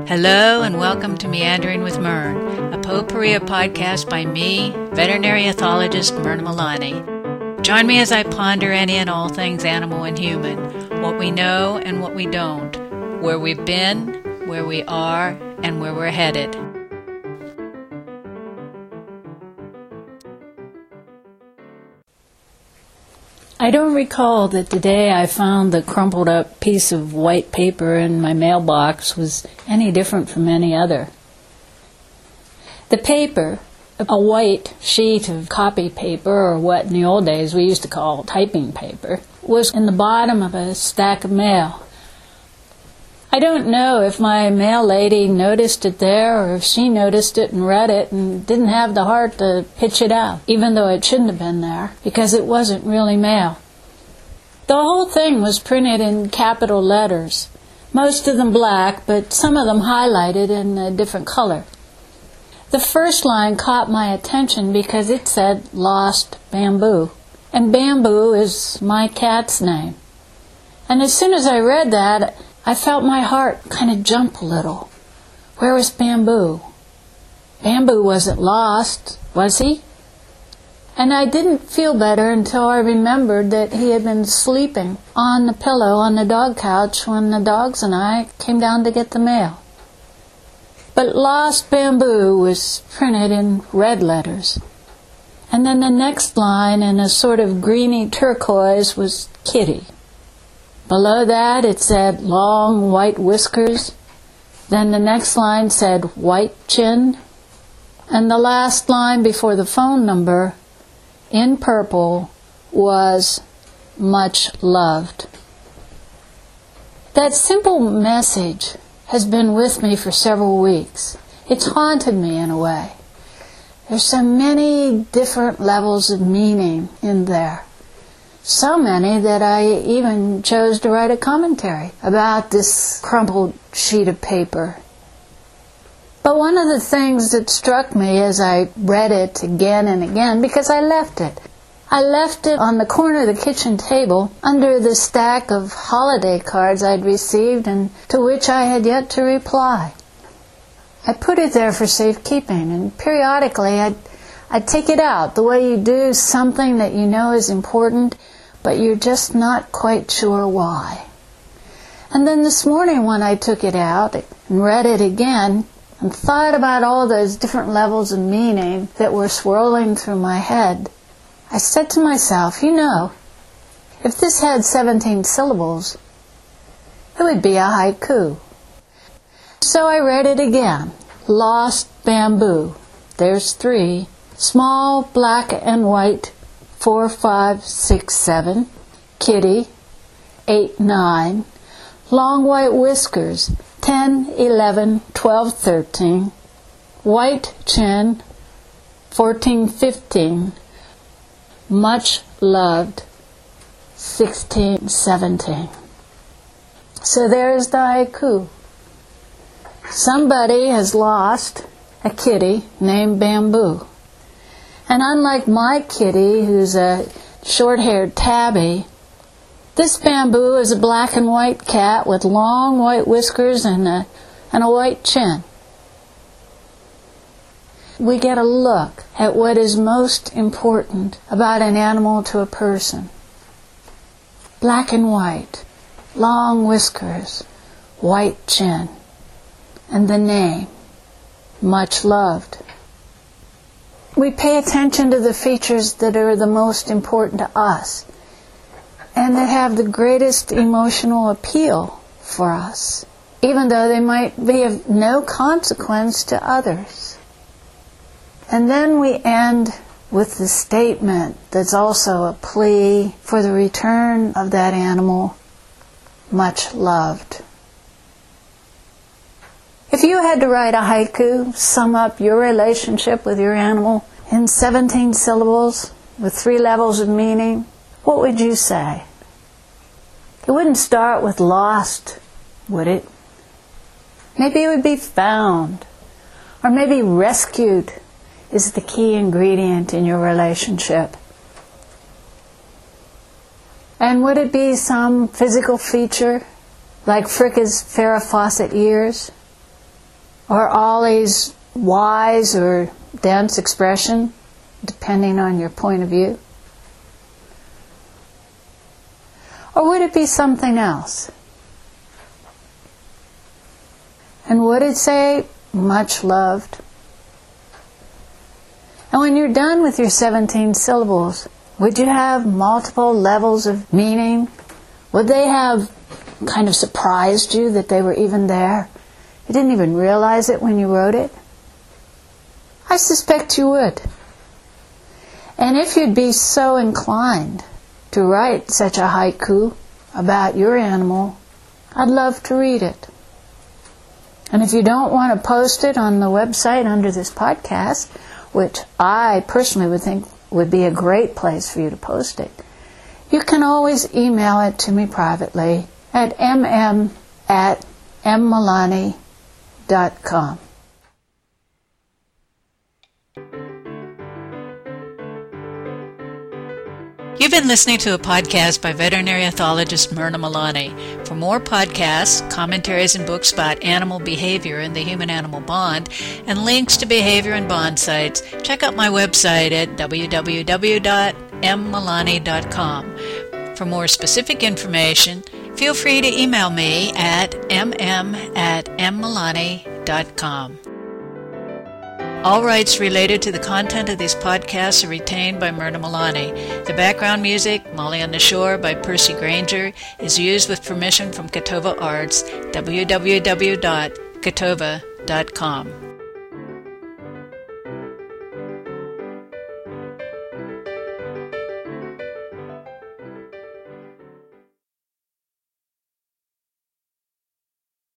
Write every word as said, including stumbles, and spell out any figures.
Hello and welcome to Meandering with Mern, a potpourri podcast by me, veterinary ethologist Myrna Milani. Join me as I ponder any and all things animal and human, what we know and what we don't, where we've been, where we are, and where we're headed. I don't recall that the day I found the crumpled up piece of white paper in my mailbox was any different from any other. The paper, a white sheet of copy paper, or what in the old days we used to call typing paper, was in the bottom of a stack of mail. I don't know if my mail lady noticed it there or if she noticed it and read it and didn't have the heart to pitch it out, even though it shouldn't have been there, because it wasn't really mail. The whole thing was printed in capital letters, most of them black, but some of them highlighted in a different color. The first line caught my attention because it said, "Lost Bamboo," and Bamboo is my cat's name. And as soon as I read that, I felt my heart kind of jump a little. Where was Bamboo? Bamboo wasn't lost, was he? And I didn't feel better until I remembered that he had been sleeping on the pillow on the dog couch when the dogs and I came down to get the mail. But Lost Bamboo was printed in red letters. And then the next line in a sort of greeny turquoise was Kitty. Below that it said Long White Whiskers. Then the next line said White Chin. And the last line before the phone number, in purple, was Much Loved. That simple message has been with me for several weeks. It's haunted me in a way. There's so many different levels of meaning in there. So many that I even chose to write a commentary about this crumpled sheet of paper. But one of the things that struck me as I read it again and again, because I left it, I left it on the corner of the kitchen table under the stack of holiday cards I'd received and to which I had yet to reply. I put it there for safekeeping, and periodically I'd, I'd take it out, the way you do something that you know is important, but you're just not quite sure why. And then this morning when I took it out and read it again and thought about all those different levels of meaning that were swirling through my head, I said to myself, you know, if this had seventeen syllables, it would be a haiku. So I read it again. Lost Bamboo. There's three. Small, black and white. Four, five, six, seven. Kitty. Eight, nine. Long white whiskers. Ten, eleven, twelve, thirteen. White chin. Fourteen, fifteen. Much loved. Sixteen, seventeen. So there's the haiku. Somebody has lost a kitty named Bamboo. And unlike my kitty, who's a short-haired tabby, this Bamboo is a black and white cat with long white whiskers and a, and a white chin. We get a look at what is most important about an animal to a person. Black and white, long whiskers, white chin, and the name, Much Loved. We pay attention to the features that are the most important to us and that have the greatest emotional appeal for us, even though they might be of no consequence to others. And then we end with the statement that's also a plea for the return of that animal, much loved. If you had to write a haiku, sum up your relationship with your animal in seventeen syllables with three levels of meaning, what would you say? It wouldn't start with lost, would it? Maybe it would be found, or maybe rescued is the key ingredient in your relationship. And would it be some physical feature, like Fricka's Farrah Fawcett ears? Or always wise or dense expression, depending on your point of view? Or would it be something else? And would it say, much loved? And when you're done with your seventeen syllables, would you have multiple levels of meaning? Would they have kind of surprised you that they were even there? You didn't even realize it when you wrote it? I suspect you would. And if you'd be so inclined to write such a haiku about your animal, I'd love to read it. And if you don't want to post it on the website under this podcast, which I personally would think would be a great place for you to post it, you can always email it to me privately at mm at mmilani dot com. You've been listening to a podcast by veterinary ethologist Myrna Milani. For more podcasts, commentaries, and books about animal behavior and the human-animal bond, and links to behavior and bond sites, check out my website at w w w dot m milani dot com. For more specific information, feel free to email me at mm at m milani dot com. All rights related to the content of these podcasts are retained by Myrna Milani. The background music, Molly on the Shore by Percy Granger, is used with permission from Catova Arts, w w w dot catova dot com.